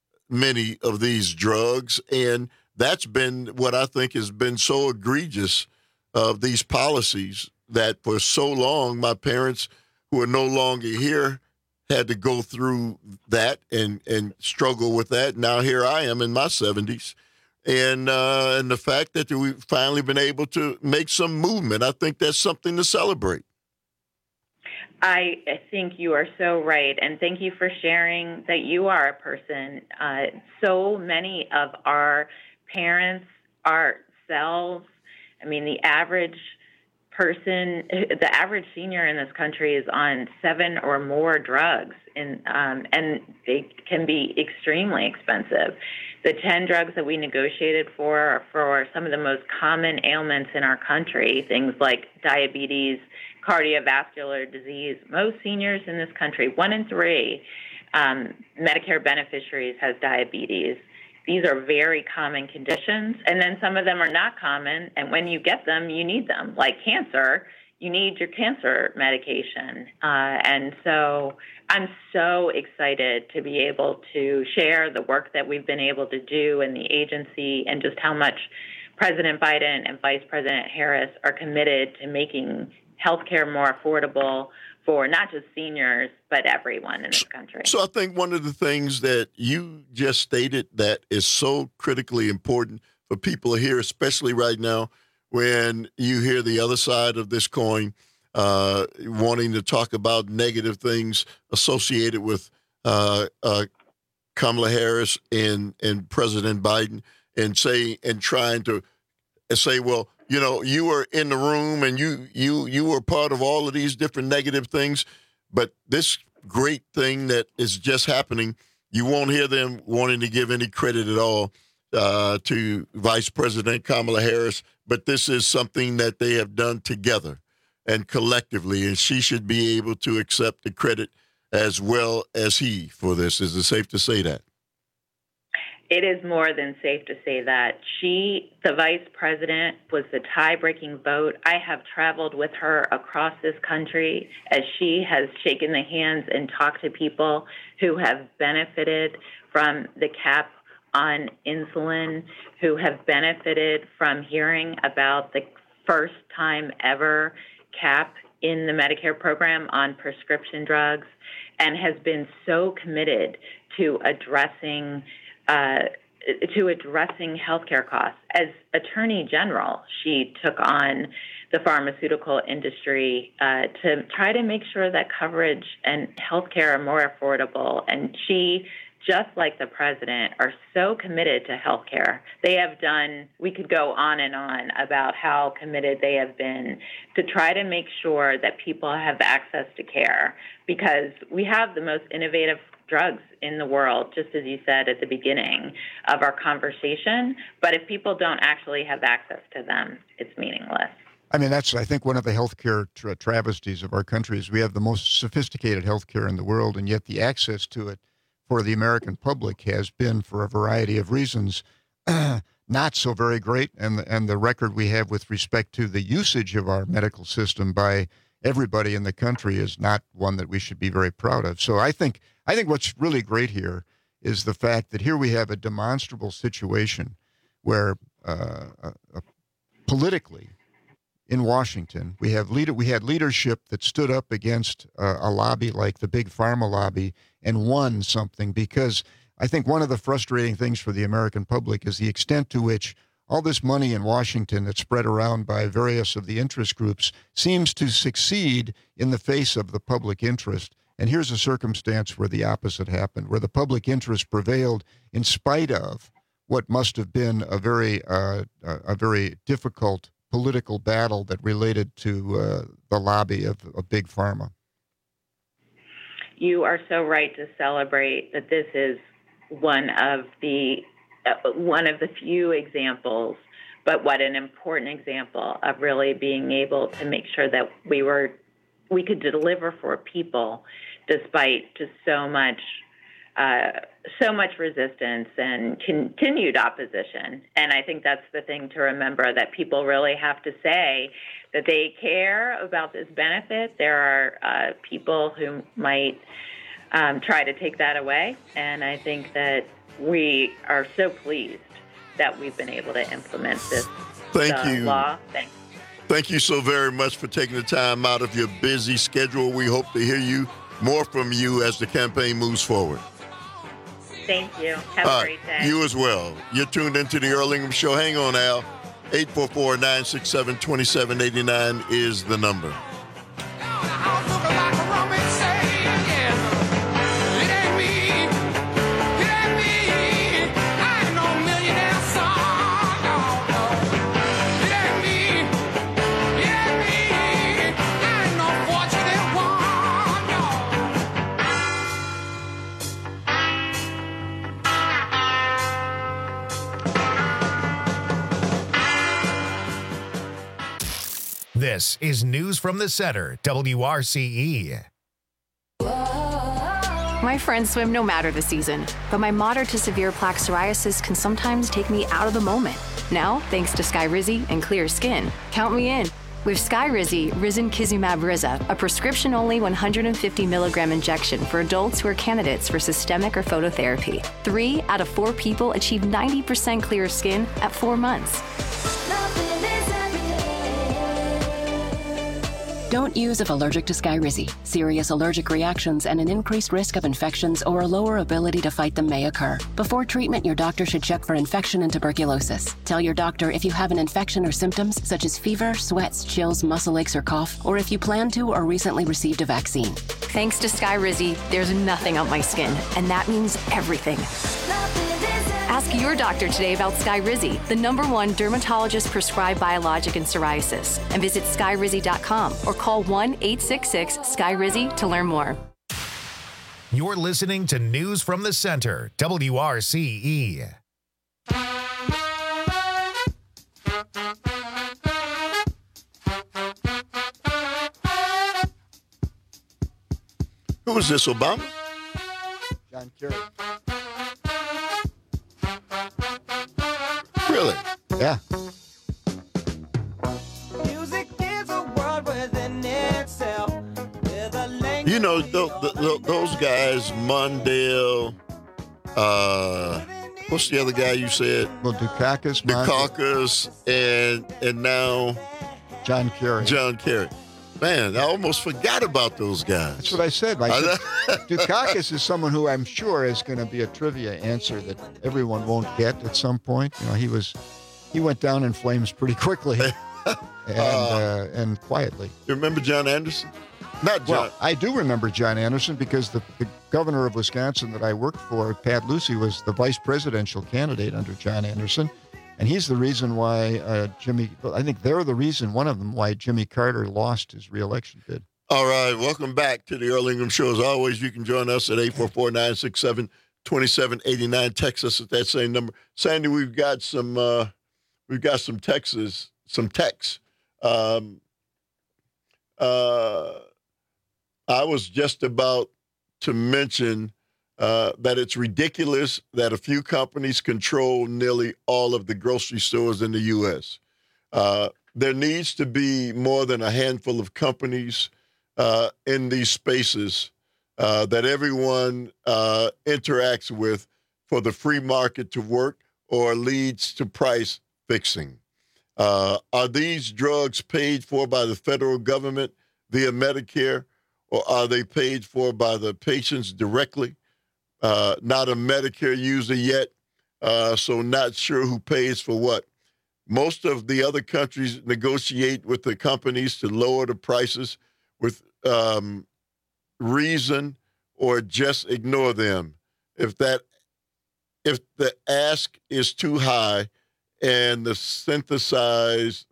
many of these drugs. And that's been what I think has been so egregious of these policies, that for so long, my parents, who are no longer here, had to go through that and, and struggle with that. Now here I am in my seventies. And uh, and the fact that we've finally been able to make some movement, I think that's something to celebrate. I think you are so right, and thank you for sharing that you are a person. Uh, so many of our parents, ourselves, I mean, the average person, the average senior in this country is on seven or more drugs, and um, and they can be extremely expensive. The ten drugs that we negotiated for are for some of the most common ailments in our country, things like diabetes, cardiovascular disease. Most seniors in this country, one in three um, Medicare beneficiaries has diabetes. These are very common conditions, and then some of them are not common, and when you get them, you need them. Like cancer, you need your cancer medication. Uh, and so I'm so excited to be able to share the work that we've been able to do in the agency, and just how much President Biden and Vice President Harris are committed to making healthcare more affordable for not just seniors, but everyone in this country. So I think one of the things that you just stated that is so critically important for people here, especially right now, when you hear the other side of this coin, uh, wanting to talk about negative things associated with uh, uh, Kamala Harris and, and President Biden, and say and trying to say, well, you know, you were in the room and you you you were part of all of these different negative things, but this great thing that is just happening, you won't hear them wanting to give any credit at all uh, to Vice President Kamala Harris. But this is something that they have done together and collectively, and she should be able to accept the credit as well as he for this. Is it safe to say that? It is more than safe to say that. She, the vice president, was the tie-breaking vote. I have traveled with her across this country as she has shaken the hands and talked to people who have benefited from the cap on insulin, who have benefited from hearing about the first time ever cap in the Medicare program on prescription drugs, and has been so committed to addressing Uh, to addressing healthcare costs. As Attorney General, she took on the pharmaceutical industry uh, to try to make sure that coverage and healthcare are more affordable. And she, just like the president, are so committed to healthcare. They have done, we could go on and on about how committed they have been to try to make sure that people have access to care, because we have the most innovative drugs in the world, just as you said at the beginning of our conversation. But if people don't actually have access to them, it's meaningless. I mean, that's, I think, one of the healthcare tra- travesties of our country is we have the most sophisticated healthcare in the world, and yet the access to it for the American public has been, for a variety of reasons, not so very great. And the, and the record we have with respect to the usage of our medical system by everybody in the country is not one that we should be very proud of. So I think I think what's really great here is the fact that here we have a demonstrable situation where uh, uh, uh, politically in Washington we have leader we had leadership that stood up against uh, a lobby like the big pharma lobby and won something, because I think one of the frustrating things for the American public is the extent to which all this money in Washington that's spread around by various of the interest groups seems to succeed in the face of the public interest. And here's a circumstance where the opposite happened, where the public interest prevailed in spite of what must have been a very uh, a very difficult political battle that related to uh, the lobby of, of Big Pharma. You are so right to celebrate that this is one of the uh, one of the few examples, but what an important example of really being able to make sure that we were we could deliver for people despite just so much uh, so much resistance and continued opposition. And I think that's the thing to remember, that people really have to say that they care about this benefit. There are uh, people who might um, try to take that away. And I think that we are so pleased that we've been able to implement this Thank uh, you. law. Thanks. Thank you so very much for taking the time out of your busy schedule. We hope to hear you more from you as the campaign moves forward. Thank you. Have All a great right, day. you as well. You're tuned into the Earl Ingram Show. Hang on, Al. eight four four, nine six seven, two seven eight nine is the number. This is News from the Center, W R C E. My friends swim no matter the season, but my moderate to severe plaque psoriasis can sometimes take me out of the moment. Now, thanks to Skyrizi and Clear Skin, count me in. With Skyrizi, Risankizumab Riza, a prescription-only one hundred fifty milligram injection for adults who are candidates for systemic or phototherapy. Three out of four people achieve ninety percent clear skin at four months. Don't use if allergic to Skyrizi. Serious allergic reactions and an increased risk of infections or a lower ability to fight them may occur. Before treatment, your doctor should check for infection and tuberculosis. Tell your doctor if you have an infection or symptoms such as fever, sweats, chills, muscle aches, or cough, or if you plan to or recently received a vaccine. Thanks to Skyrizi, there's nothing on my skin, and that means everything. Ask your doctor today about Skyrizi, the number one dermatologist-prescribed biologic in psoriasis, and visit skyrizi dot com or call one eight six six Skyrizi to learn more. You're listening to News from the Center, W R C E. Who was this, Obama? John Kerry. Really? Yeah. Music is a world within itself. With a language You know, th- th- th- those guys, Mondale, uh, what's the other guy you said? Well, Dukakis, Dukakis, and and now John Kerry. John Kerry. Man, I almost forgot about those guys. That's what I said. I said Dukakis is someone who I'm sure is going to be a trivia answer that everyone won't get at some point. You know, he was, he went down in flames pretty quickly and uh, and quietly. You remember John Anderson? Not John. Well, I do remember John Anderson because the, the governor of Wisconsin that I worked for, Pat Lucey, was the vice presidential candidate under John Anderson. And he's the reason why uh, Jimmy, I think they're the reason, one of them, why Jimmy Carter lost his reelection bid. All right, welcome back to the Earl Ingram Show. As always, you can join us at eight four four, nine six seven, two seven eight nine. Text us at that same number. Sandy, we've got some, uh, we've got some texts, some texts. Um, uh, I was just about to mention Uh, that it's ridiculous that a few companies control nearly all of the grocery stores in the U S. Uh, there needs to be more than a handful of companies uh, in these spaces uh, that everyone uh, interacts with for the free market to work or leads to price fixing. Uh, are these drugs paid for by the federal government via Medicare, or are they paid for by the patients directly? Uh, not a Medicare user yet, uh, so not sure who pays for what. Most of the other countries negotiate with the companies to lower the prices with um, reason or just ignore them. If that, if the ask is too high, and the synthesize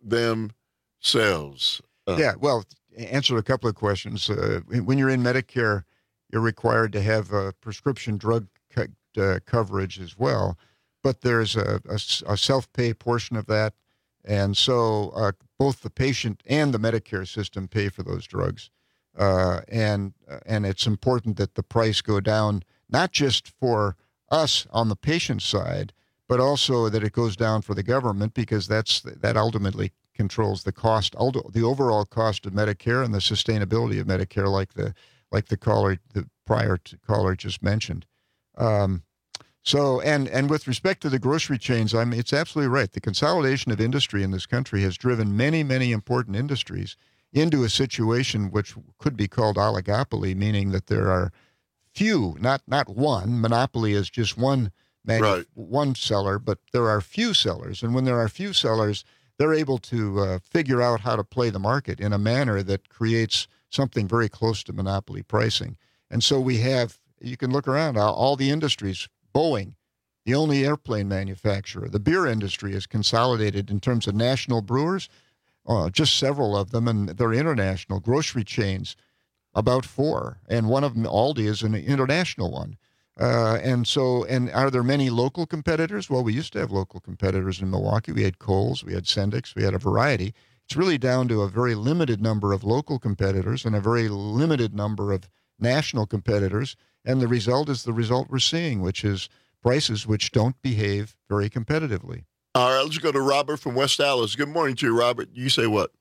themselves. Uh, yeah, well, answer a couple of questions. Uh, when you're in Medicare, you're required to have a prescription drug co- uh, coverage as well, but there's a, a, a self-pay portion of that, and so uh, both the patient and the Medicare system pay for those drugs, uh, and uh, and it's important that the price go down, not just for us on the patient side, but also that it goes down for the government, because that's that ultimately controls the cost, the overall cost of Medicare and the sustainability of Medicare, like the like the caller, the prior to caller just mentioned. Um, so, and and with respect to the grocery chains, I mean, it's absolutely right. The consolidation of industry in this country has driven many, many important industries into a situation which could be called oligopoly, meaning that there are few, not not one. Monopoly is just one manu- Right. one seller, but there are few sellers. And when there are few sellers, they're able to uh, figure out how to play the market in a manner that creates something very close to monopoly pricing. And so we have, you can look around, all, all the industries, Boeing, the only airplane manufacturer. The beer industry is consolidated in terms of national brewers, uh, just several of them, and they're international. Grocery chains, about four, and one of them, Aldi, is an international one. Uh, and so, and are there many local competitors? Well, we used to have local competitors in Milwaukee. We had Kohl's, we had Sendix, we had a variety. It's really down to a very limited number of local competitors and a very limited number of national competitors. And the result is the result we're seeing, which is prices which don't behave very competitively. All right, let's go to Robert from West Allis. Good morning to you, Robert. You say what?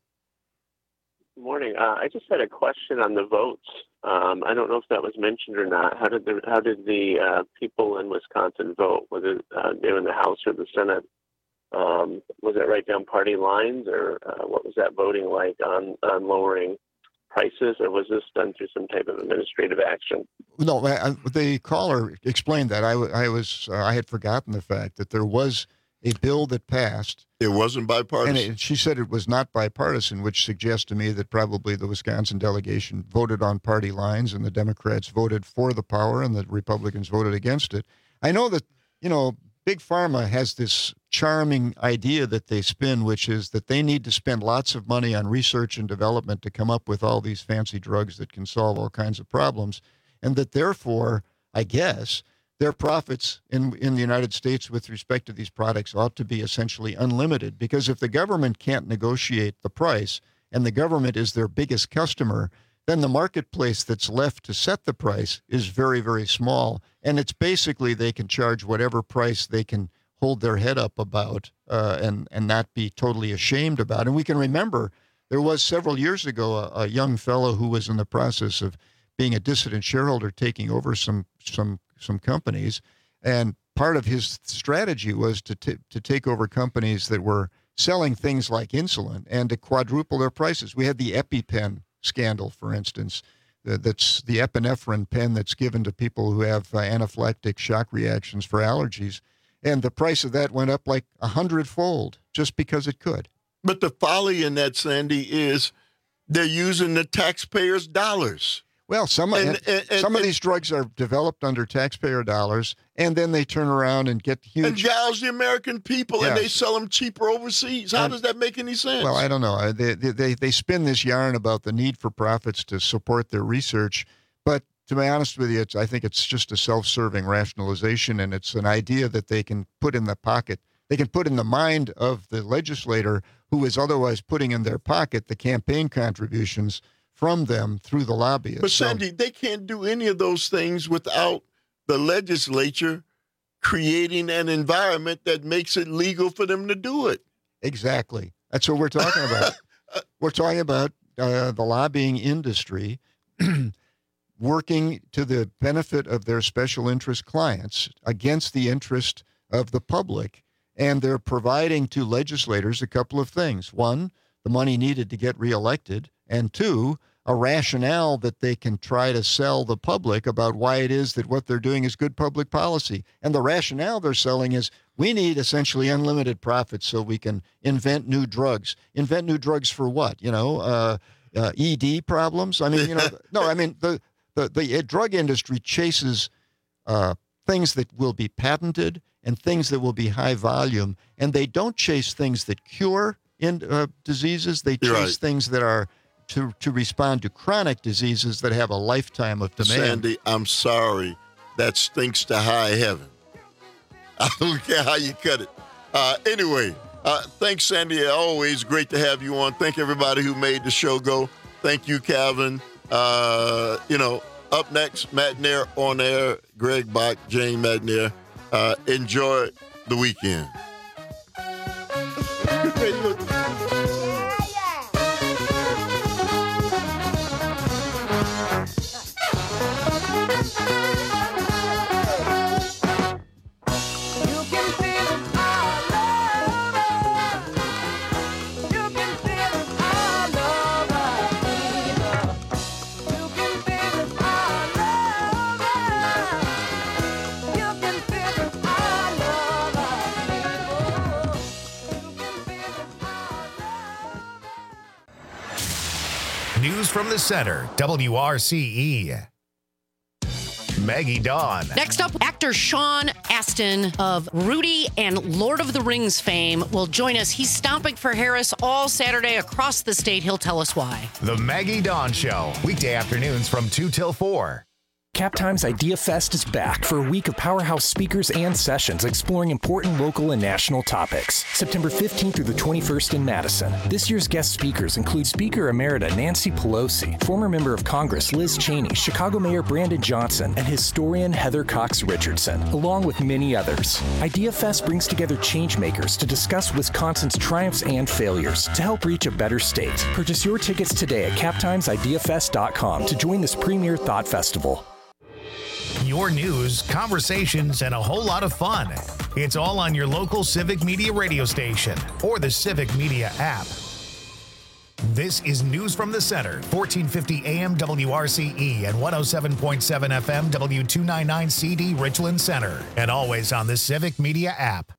Good morning. Uh, I just had a question on the votes. Um, I don't know if that was mentioned or not. How did the how did the uh, people in Wisconsin vote? Whether uh, they were in the House or the Senate? Um, was it right down party lines, or uh, what was that voting like on, on lowering prices, or was this done through some type of administrative action? No, I, the caller explained that. I, I was uh, I had forgotten the fact that there was a bill that passed. It wasn't bipartisan. And it, she said it was not bipartisan, which suggests to me that probably the Wisconsin delegation voted on party lines and the Democrats voted for the power and the Republicans voted against it. I know that, you know, Big Pharma has this charming idea that they spin, which is that they need to spend lots of money on research and development to come up with all these fancy drugs that can solve all kinds of problems, and that therefore, I guess, their profits in, in the United States with respect to these products ought to be essentially unlimited, because if the government can't negotiate the price and the government is their biggest customer, then the marketplace that's left to set the price is very, very small. And it's basically they can charge whatever price they can hold their head up about uh, and, and not be totally ashamed about. And we can remember there was several years ago a, a young fellow who was in the process of being a dissident shareholder taking over some some some companies. And part of his strategy was to t- to take over companies that were selling things like insulin and to quadruple their prices. We had the EpiPen scandal, for instance. That's the epinephrine pen that's given to people who have uh, anaphylactic shock reactions for allergies. And the price of that went up like a hundredfold just because it could. But the folly in that, Sandy, is they're using the taxpayers' dollars. Well, some, and, and, and, some of these drugs are developed under taxpayer dollars, and then they turn around and get huge... And gouge the American people, yes. And they sell them cheaper overseas. How and, does that make any sense? Well, I don't know. They, they, they spin this yarn about the need for profits to support their research, but to be honest with you, it's, I think it's just a self-serving rationalization, and it's an idea that they can put in the pocket. They can put in the mind of the legislator who is otherwise putting in their pocket the campaign contributions from them through the lobbyists. But Sandy, so, they can't do any of those things without the legislature creating an environment that makes it legal for them to do it. Exactly. That's what we're talking about. We're talking about uh, the lobbying industry working to the benefit of their special interest clients against the interest of the public. And they're providing to legislators a couple of things. One, the money needed to get reelected. And two, a rationale that they can try to sell the public about why it is that what they're doing is good public policy. And the rationale they're selling is we need essentially unlimited profits so we can invent new drugs. Invent new drugs for what? You know, uh, uh, E D problems? I mean, you know, no, I mean, the, the, the drug industry chases uh, things that will be patented and things that will be high volume. And they don't chase things that cure in, uh, diseases. They chase right. things that are to, to respond to chronic diseases that have a lifetime of demand. Sandy, I'm sorry. That stinks to high heaven. I don't care how you cut it. Uh, anyway, uh, thanks, Sandy. Always great to have you on. Thank everybody who made the show go. Thank you, Calvin. Uh, you know, up next, Matt Nair on air, Greg Bach, Jane Madnair. Uh, enjoy the weekend. News from the center, W R C E. Maggie Dawn. Next up, actor Sean Astin of Rudy and Lord of the Rings fame will join us. He's stomping for Harris all Saturday across the state. He'll tell us why. The Maggie Dawn Show, weekday afternoons from two till four. CapTime's Idea Fest is back for a week of powerhouse speakers and sessions exploring important local and national topics. September fifteenth through the twenty-first in Madison. This year's guest speakers include Speaker Emerita Nancy Pelosi, former member of Congress Liz Cheney, Chicago Mayor Brandon Johnson, and historian Heather Cox Richardson, along with many others. Idea Fest brings together changemakers to discuss Wisconsin's triumphs and failures to help reach a better state. Purchase your tickets today at cap times idea fest dot com to join this premier thought festival. Your news, conversations, and a whole lot of fun. It's all on your local Civic Media radio station or the Civic Media app. This is News from the Center, fourteen fifty A M W R C E and one oh seven point seven F M W two ninety-nine C D Richland Center, and always on the Civic Media app.